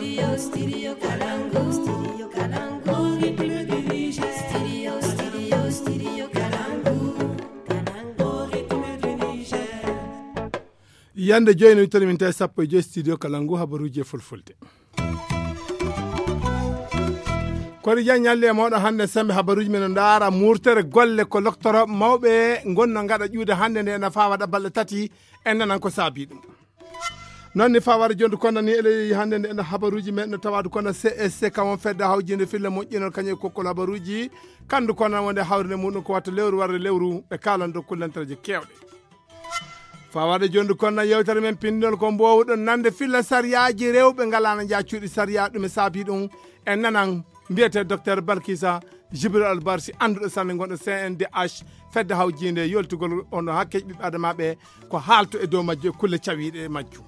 yande joyno witere min tawi sappo e joyi studio Kalangu habaruji e fulfulde kodi jan ñalle e mawɗo hannde sembe habaruji men ndaara murtere golle ko docteur mawɓe gonno gaɗa ƴuude hannde nde ena fa waɗa balɗe tati en nanan ko saabi ɗum noon ni fa waɗa jonde kono ni ele hannde nde ena habaruji men no tawade kono CSC kamon fedde hawjinde filla moƴƴinol kañum kokkol habaruji kandu kono wonde hawrinde muɗum ko watta lewru warde lewru ɓe kalan dow kullantereji kewɗe fawaade jonde kono yewtere men pindol ko mbowɗon nande filla sariyaji rewɓe ngalana jaccuɗi sariya ɗum e saabi ɗum en nanan mbiyete docteur Balkissa Jibril Albarsi anduɗo sanne gonɗo CNDH fedde hawjinde yoltugol ono hakke ɓiɓɓe adamaɓe ko haalto e dow majju e kulle cawiɗe e majju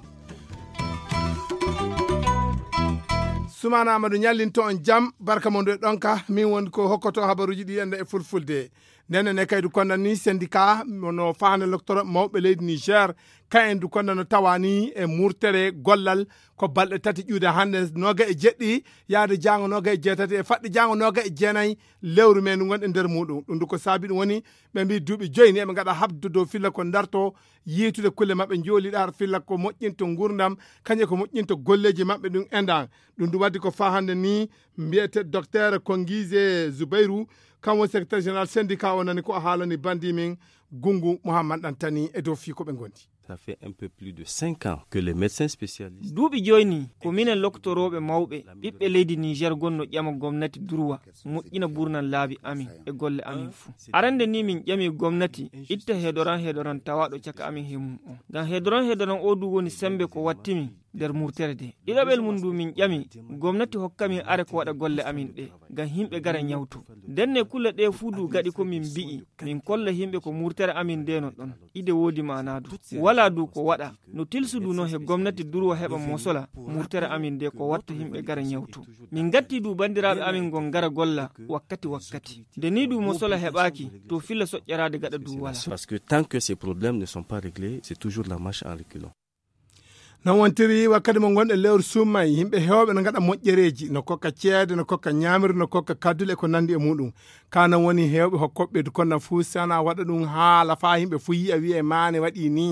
Soumana Amadou ñallinto on jaam barka mon ɗo ɗonka min woni ko hokkoto habaruji ɗi ende e fulfulde nene ne kaydu kondani syndicat no fahane docteur mawɓe leydi Niger kayen du kondano tawani e murtere gollal ko balɗe tati ƴuude hande noga e jeɗɗi yaade jango noga e jeetati e faɗɗi jango noga e jeenayyi lewru men gonɗe nder muɗum ɗum du ko saabi ɗum woni ɓe mbi duuɓi joyni eɓe gaɗa habdu dow filla ko darto yiitude kulle mabɓe jooliɗa har filla ko moƴƴinto gurdam kañe ko moƴƴinto golleji mabɓe ɗum endan ɗum du waddi ko fa hande ni mbiyete docteur Kongize Zoubayrou kam woni secrétaire général syndicat o nani ko haalani bandi min Gungu Mouhammad Dantani e dow fi ko ɓe gondi. Ça fait un peu plus de 5 ans que les médecins spécialistes. Duuɓi joyni ko minen loktoroɓe mawɓe ɓiɓɓe leydi Niger gonno ƴama gomnati durwa moƴƴina burnan laabi amin e golle amin fuu. Arande ni min ƴami gomnati itta hedoran tawaɗo caka amin he mum o. Ngam hedoran o du woni sembe ko wattimi nder murtere de. Ɗiɗaɓel mum du min ƴami gomnati hokkamin are ko waɗa golle amin ɗe ngam himɓe gara ñawtu. Denne kulle ɗe fuu du gaɗi ko min mbi'i min kolla himɓe ko murtere amin nde no ɗon ide woodi manadu. Wala du ko waɗa no tilsudu no he gomnati durwa heɓa mosola murtere amin nde ko watta himɓe gara ñawtu. Min gatti du bandiraɓe amin gon gara golla wakkati nde ni du mosola heɓaki to filla soƴƴerade gaɗa du wala. Parce que tant que ces problèmes ne sont pas réglés, c'est toujours la marche en reculant. non wontiri wakkati mo gonɗe lewru summay yimɓe hewɓe no gaɗa moƴƴereji no kokka ceede no kokka ñamirde no kokka kaddule ko nandi e muɗum kana woni hewɓe hokkoɓe konna fuu sana waɗa ɗum haala fa yimɓe fuu yiya wiye mane waɗi ni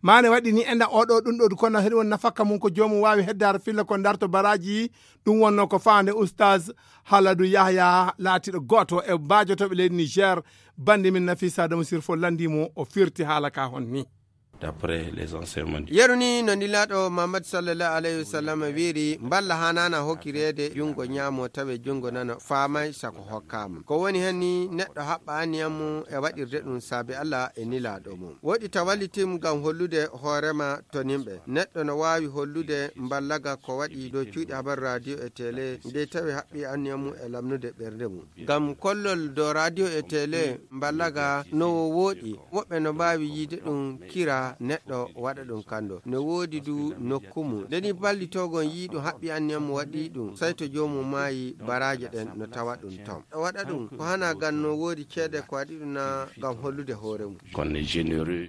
enda oɗo ɗum ɗo konna heɗi won nafakka mum ko jomum wawi heddare filla ko darto baraji ɗum wonno ko fande oustaz Haladou Yahya laatiɗo goto e bajotoɓe leydi Niger bandi min Nafisa Adama Sirfo landimo o firti haala ka hon ni d'après les enseignements. Yeruni no ndilaɗo Muhammad sallallahu alayhi wa sallam wiiri mballa hanana hokkirede jungo ñaamo tawe jungo nano faamay sako hokkama ko woni hen ni neɗɗo haɓɓa aniyammu e waɗirde ɗum saabi Allah e nilaɗo mum woɗi tawallitim ngam hollude hoorema to nimɓe neɗɗo no wawi hollude mballaga ko waɗi dow cuuɗi habar radio e télé nde tawi haɓɓi aniyammu e lamnude ɓernde mum ngam kollol dow radio e télé mballaga no woɗi woɓɓe no mbawi yiide ɗum kira neɗɗo waɗa ɗum kando no woodi du nokkumu deni ballitogon yiiɗum haɓɓi anniyam waɗi ɗum say to jomum maayi baraje ɗen no tawa ɗum tom waɗa ɗum ko hana gan no woodi ceede ko waɗi ɗum na ngam hollude hoore mum qu'on est généreux.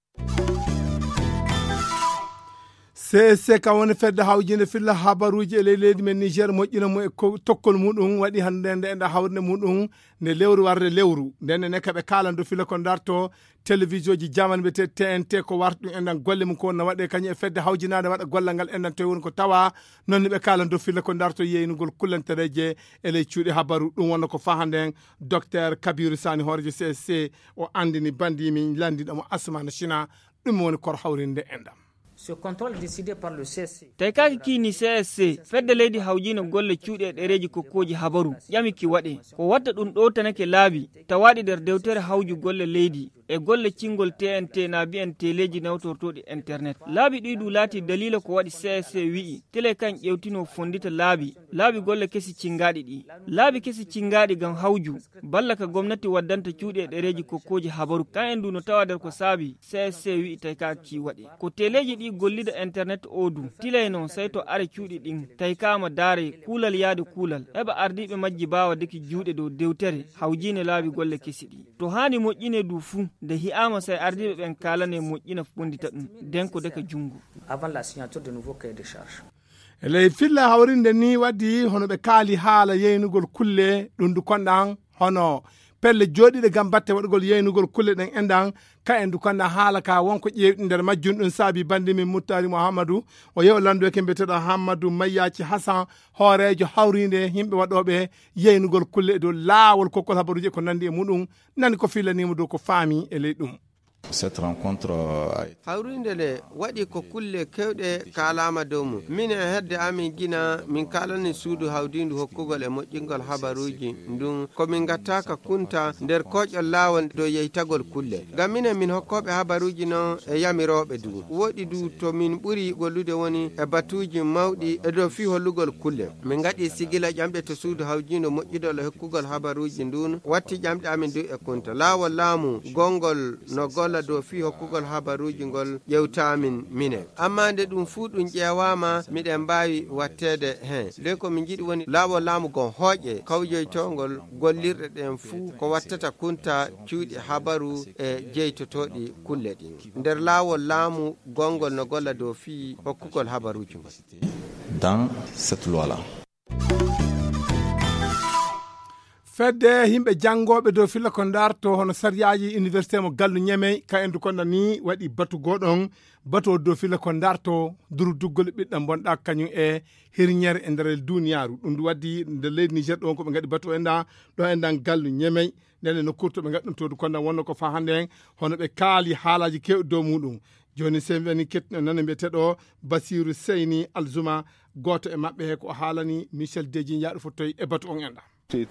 CSC ka woni fedde hawjinde filla habaruji e leydi men Niger moƴƴina mo e tokkol muɗum waɗi hande nde enda hawrde muɗum ne lewru warde lewru ndenne ne kaɓe kalando filla ko darto télévision ji jamani ɓe TNT ko wartu endan golle mum ko no waɗe kañum e fedde hawjinade waɗa gollal ngal endan tawi woni ko tawa nonne ɓe kalando filla ko darto yeynugol kullantereje e ley cuuɗi habaru ɗum wonno ko fa hande en docteur Kabiru Sani horejo CSC o andini bandimi landiɗomo Asmana China ɗum woni kor hawrinde endam. Ce contrôle décidé par le CSC. Taykaki kini CSC fedde leydi hawjino golle cuuɗe ɗereji kokkoji habaru ƴami ki waɗe ko watta ɗum ɗo tanake laabi tawaɗi nder dewtere hawju golle leydi e golle cingol TNT na bi'en teleji nawtortoɗi internet laabi ɗiɗu laati dalila ko waɗi CSC wi'i tele kan ƴewtino fondita laabi golle kesi cingaɗi ɗi laabi kesi cingaɗi gam hawju balla ka gomnati waddanta cuuɗe ɗereji kokkoji habaru kan en du no tawa nder ko saabi CSC wi'i taykaki waɗe ko teleji ɗi gollida internet odu tilay non sai to are cuuɗi ɗin taykama daare kuulal yaade kuulal eɓa ardiɓe majji bawa deki juuɗe dow dewtere hawjine laabi golle kesi ɗi to hani moƴƴine du fuu nde hi'ama say ardiɓe ɓen kalane moƴƴina fondita ɗum den ko deka jungo avant la signature de nouveau cahier de charge. eley filla hawrinde ni waddi hono ɓe kaali haala yeynugol kulle ɗum du konɗan hono pelle joɗiɗe gam batte waɗugol yeynugol kulle ɗen endan ka en du konɗa haala ka wonko ƴewɗi nder majjum ɗum saabi bandi min muttari mouhamadou o yew landu ke mbiyeteɗo hammadou mayyaci hasan hoorejo hawrinde yimɓe waɗoɓe yeynugol kulle e dow laawol kokkol habaruji ko nandi e muɗum nani ko fillanima dow ko faami e ley ɗum. Cette rencontre hawrinde le waɗi ko kulle kewɗe kalama dow mum min e hedde amin gina min kalani suudu hawdindu hokkugol e moƴƴingol habaruji ndun komin gattaka kunta nder koƴol laawol dow yeytagol kulle ngam minen min hokkoɓe habaruji noon e yamiroɓe du woɗi du to min ɓuuri gollude woni e batuji mawɗi e dow fi hollugol kulle min gaɗi sigila ƴamɗe to suudu hawdindu moƴƴidol e hokkugol habaruji ndun watti ƴamɗe amin du e kunta laawol laamu gongol no golla dow fi hokkugol habaruji ngol ƴewtamin minen amma nde ɗum fuu ɗum ƴeewama miɗen mbawi wattede hen nde ko min jiiɗi woni laawol laamu gon hooƴe kawjoytongol gollirɗe ɗen fuu ko wattata kunta cuuɗi habaru e jeytotoɗi kulle ɗin nder laawol laamu gongol no golla dow fi hokkugol habaruji ngol dans cette loi là. fedde yimɓe janngoɓe dow filla ko darto hono sariyaji université mo gallu ñemey ka endu konda ni waɗi batu goɗon batu o dow filla ko darto duruduggol ɓiɗɗam bonɗa kañum e hirñere e nder duniyaru ɗum waddi nder leydi niger ɗon koɓe gaɗi batu enda ɗo endan gallu ñemey nene no kurtoɓe gaɗi ɗum todu konda wonno ko fa hande en hono ɓe kaali haalaji kewɗi dow muɗum joni sen wani ketno nane mbiyeteɗo Basiru Seyni Alzuma goto e mabɓe he ko haalani Michel Deji yaɗo fottoy e batu on enda.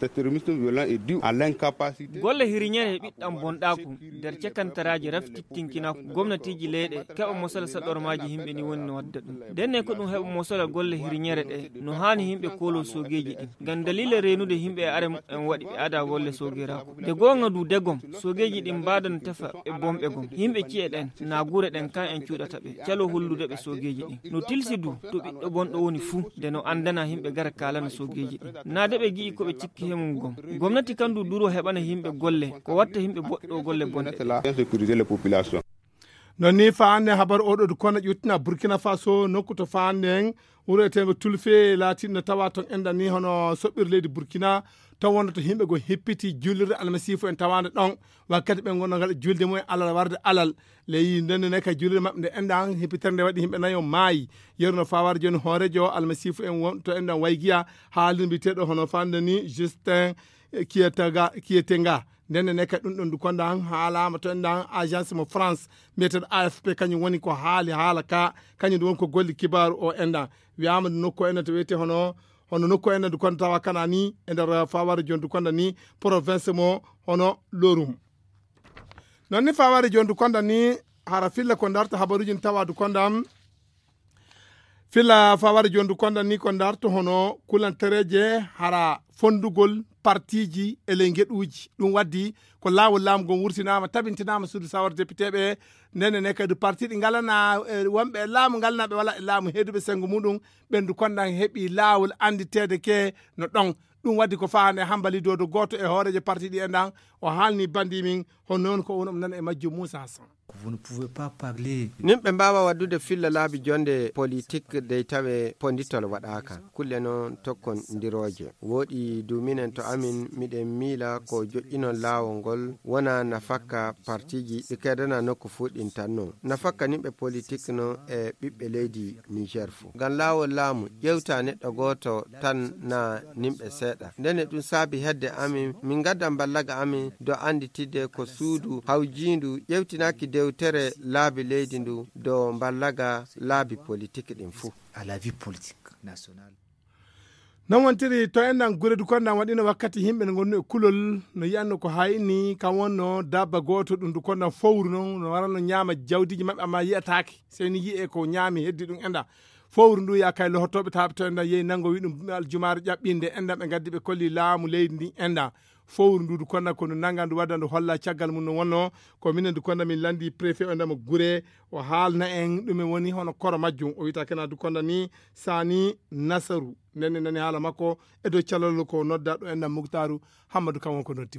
golle hiriñere e ɓiɗɗam bonɗaku nder cekantaraji raftittinkinaku gomnatiji leyɗe keɓa mosala saɗormaji yimɓe ni woni no wadda ɗum ndenne ko ɗum heɓa mosala golle hiriñere ɗe no hani yimɓe kolo sogeji ɗin ngam dalila renude yimɓe e are en waɗi ɓe ada golle sogeraku de gonga du degom sogeji ɗin mbadano tefa ɓe bomɓe gom yimɓe ci'e ɗen na gure ɗen kan en cuuɗata ɓe calo hollude ɓe sogeji ɗin no tilsi du to ɓiɗɗo bonɗo woni fuu nde no andana yimɓe gara kalana sogeji ɗin nade ɓe gi'i koɓe cikki hemum gom gomnati kandu duro heɓana yimɓe golle ko watta yimɓe boɗɗo golle bonɗe non ni faande habar oɗo du kono ƴuttina Burkina Faso nokku to faande en wuretengo tulfe latinno tawa ton endan ni hono soɓɓir leydi Burkina taw wonno to yimɓe go heppiti jullirde almasifu en tawande ɗon wakkati ɓe gonno gaɗa julde mumen alal warde alal leyi ndendene kay jullirde mabɓe nde endan heppitere nde waɗi yimɓe nayo maayi yeruno fawade joni hoorejo almasifu en won to endan waygiya haalde mbiteɗo hono fande ni Justin Kietenga ndendene kay ɗum ɗon du kondan haalama to endan agence mo France mbiyeteɗo AFP kañum woni ko haala ka kañum du woni ko golli kibaru o endan wiyama nokku enen to wiyete hono nokku enen du konda tawa kana ni e nder faware joni du konda ni province mo hono Lorum non ni faware joni du konda ni hara filla ko darta habaruji tawa du kondam filla faware joni du konda ni ko darta hono kulantereje hara fondugol partiji e ley gueɗuji ɗum waddi ko laawol laamugon wurtinama tabintinama suudu sawar député ɓe ndene kadi parti ɗi galana wonɓe laamu galanaɓe wala e laamu heeduɓe sengo muɗum ɓendu kondan heeɓi laawol anditede ke no ɗon ɗum waddi ko fahande hambali dodo goto e hooreje parti ɗi enɗan o haalni bandi min hono noon ko wonom nana e majjum Moussa Hassan. Vous ne pouvez pas parler. Nimɓe mbawa waddude filla laabi jonde politique dey tawe ponditol waɗaka kulle noon tokkon ndiroje woɗi duminen to amin miɗen miila ko joƴƴinon laawol ngol wona nafakka partiji ɗi kedana nokku fuɗɗin tan noon nafakka nimɓe politique no e ɓiɓɓe leydi Niger fou ngam laawol laamu ƴewta neɗɗo goto tan na nimɓe seeɗa ndene ɗum saabi hedde amin min gaddan ballaga amin do anditide ko suudu hawjindu ƴewtinaki dewtere laabi leydi ndu do ballaga laabi politique ɗin fou à la vie politique nationale. non wontiri to enɗan gure du kondan waɗino wakkati yimɓe ne gonno e kulol no yiyanno ko hayni kam wonno dabba goto ɗum du kondan fowru noon no warano ñaama jawdiji mabɓe amma yiyatake seni yiye ko ñaami heddi ɗum enɗa fowru ndu ya kay lohotoɓe taɓe to enɗan yeyi nango wi ɗum aljumare ƴaɓɓinde enɗan ɓe gaddi ɓe kolli laamu leydi ndi enɗan fowru ndu du konna kono nanga ndu wadda ndu holla caggal mum no wonno ko minen du konna min landi préfet o ndema gure o haalna en ɗume woni hono koro majjum o wita kena du konna ni Sani Nasaru nenne nani haala makko e dow calol ko nodda ɗo enɗam Muktaru Hammadou kam wonko noddi mum.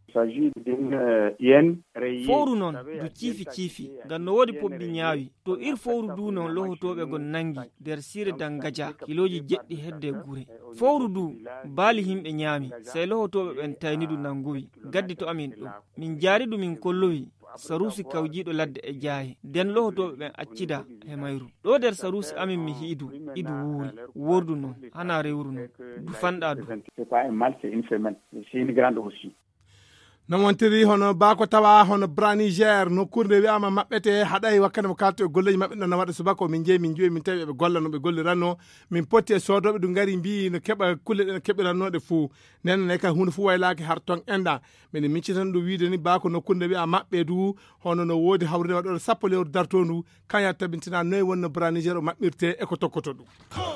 fowru noon du ciifi ngam no woodi poɓɓi ñaawi to ir fowru du noon lohotoɓe gon nangi nder sire dangaja kiloji jeɗɗi hedde gure fowru du baali himɓe ñaami sey lohotoɓe ɓen tayni du nangowi gaddi to amin ɗum min jaari du min kollowi sarusi kawjiɗo ladde e jaahe nden lohotoɓe ɓen accida e mayru ɗo nder sarusi amin mi hiidu idu wuuri wordu noon hana rewru noon du fanɗa du non wontiri hono bako tawa hono bra Niger no kurde wi'ama maɓɓete haɗay wakkati mo kalto e golleji maɓɓe ɗon no waɗa subaka min jeeyi min joyi min tawi ɓe golla no ɓe golliranno min potti e sodoɓe ɗum gari mbi no keɓa kulle ɗe no keɓirannoɗe fou nenne kay hunde fou waylaki har ton enɗa minen miccitan ɗum wiide ni bako no kurde wi'a maɓɓe du hono no woodi hawride waɗoɗo sappo lewru darto ndu kaña tabintina noyi wonno bra Niger o maɓɓirte eko tokkoto ɗum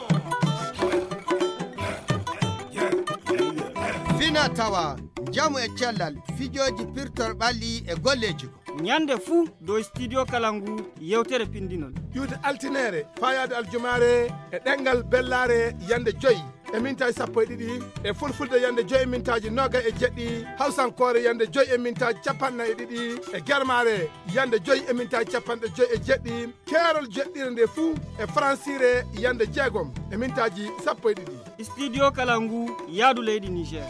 fina tawa jamu e cellal fijoji pirtor ɓalli e golleji ñande fuu dow studio kalangu yewtere pindinol yude altinere fayade aljumare e ɗengal bellare yande joyyi e mintaji sappo e ɗiɗi e fulfulde yande joyyi mintaji noga e jeɗɗi hawsankore yande joyyi e mintaji capanɗe e ɗiɗi e guermare yande joyyi e mintaji capanɗe joyyi e jeɗɗi keerol jeɗɗire nde fuu e francire yande jeegom e mintaji sappo e ɗiɗi studio kalangu yaadu leydi Niger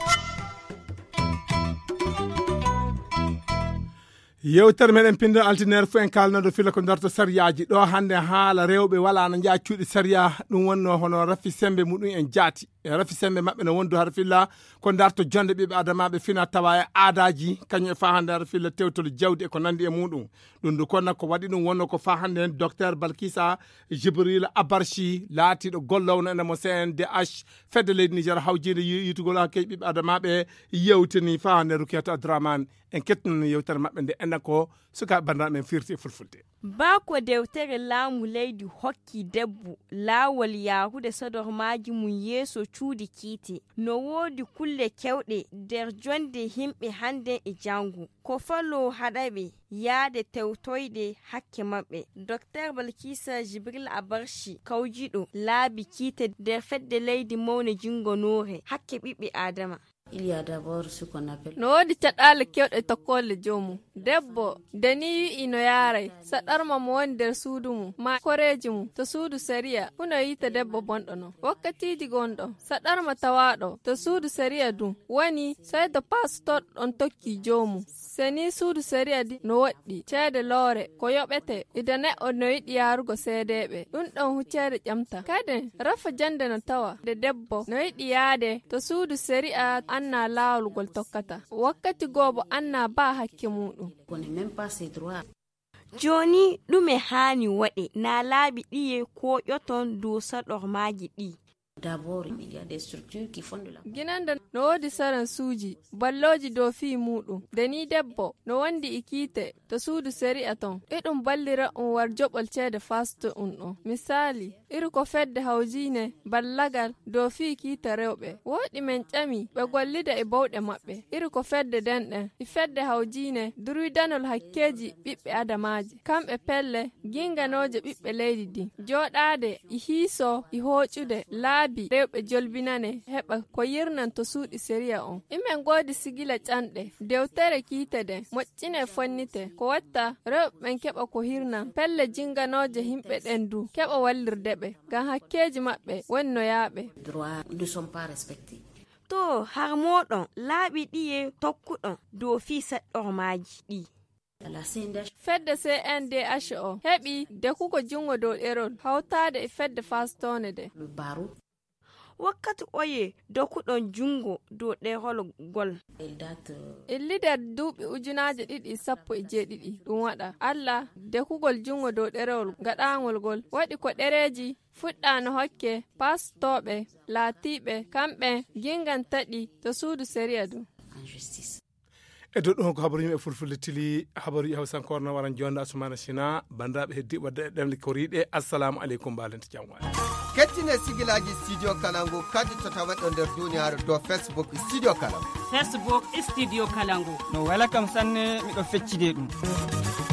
yewtere meɗen pindo altinaire fo en kalnoɗo fila ko darto sariyaji ɗo hande haala rewɓe wala no jaa cuuɗi saria ɗum wonno hono rafi sembe muɗum en jaati e rafi sembe mabɓe no wondu har filla ko darto jonde ɓiɓe adamaɓe fina tawa e aadaji kañum e fa hande har filla tewtol jawdi e ko nandi e muɗum ɗum du konna ko waɗi ɗum wonno ko fa hande en docteur Balkissa Djibril Abarchi laatiɗo gollowno ene mo CNDH fedde leydi Niger hawjide yitugol hakkeji ɓiɓe adamaɓe yewtini fa hande Rukiyatou Abdourahmane en kettino yewtere maɓɓe nde enna ko suka bandiraɓe men firti e fulfulde bako dewtere laamu leydi hokki debbo laawol yahude sodormaji mum yeeso cuudi kiiti no woodi kulle kewɗe nder jonde himɓe hande e jango ko fallo haɗaɓe yaade tewtoyde hakke maɓɓe docteur Balkissa Djibril Abarchi kawjiɗo laabi kiite nder fedde leydi mawne jingonore hakke ɓiɓɓe adama Il y a d'abord ce qu'on appelle no wodi caɗale kewɗe tokkolle jomum debbo dani wi'i no yaaray saɗarma mo woni nder suudu mum ma koreji mum to suudu sariya huno yita debbo bonɗo non wakkatiji gonɗo saɗarma tawaɗo to suudu sariya dum woni sey to pastor ɗon tokki jomum seni suudu sariya di no woɗɗi ceede loore ko yoɓete ida neɗɗo no yiɗi yaarugo seedeɓe ɗum ɗon huccede ƴamta kadi rafa jande no tawa de debbo no yiɗi yaade to suudu sariya anna laawolgol tokkata wakkati goobo anna ba hakke muɗum joni ɗume haani waɗe na laabi ɗiye ko ƴoton dow saɗormaji ɗi D'abord, il y a des structures qui font de la... Ginanda no wodi saran suuji balloji dow fi muɗum deni debbo no wandi ikite to suudu sari'a ton ɗum ballira war joɓol ceede fasto ɗon misali iri ko fedde hawjine ballagal dow fi kiita rewɓe woɗi men ƴami ɓe gollida e bawɗe maɓɓe iri ko fedde denɗen i fedde hawjine duruidanol hakkeji ɓiɓɓe adamaji kamɓe pelle ginganoje ɓiɓɓe leydi din joɗade i hiiso i hooƴude laabi rewɓe jolbinane heɓa ko yirnan to suuɗi sariya on imen goodi sigila canɗe dewtere kiite den moƴƴine fonnite ko watta rewɓe keɓa ko hirnan pelle jinganoje himɓe ɗen du keɓa wallirdeɓe ngam hakkeji maɓɓe woni no yaaɓe to har moɗon laaɓi ɗiye tokkuɗon dow fi saɗɗormaji ɗi fedde CNDH o heɓi dekugo jungo dow ɗerol hawtade e fedde fastone de wakkati oye dokuɗon jungo dow ɗerol gol illider duuɓi ujunaje 2017 ɗum waɗa Allah dekugol jungo dow ɗerewol gaɗangol gol waɗi ko ɗereji fuɗɗano hokke pastoɓe laatiɓe kamɓe gingantaɗi to suudu sariya du e dow ɗon ko habaru yimɓe fulfulde tili habaruji hawsankore no waran jonde Assoumana Syna bandiraɓe heddi wadde ɗemle koriɗe assalamu aleykum mbalente jam waɗi kettine sigilaji studio kalangu kadi to tawaɗo nder duniyaru dow Facebook studio kalangu no wala kam sanne miɗo feccide ɗum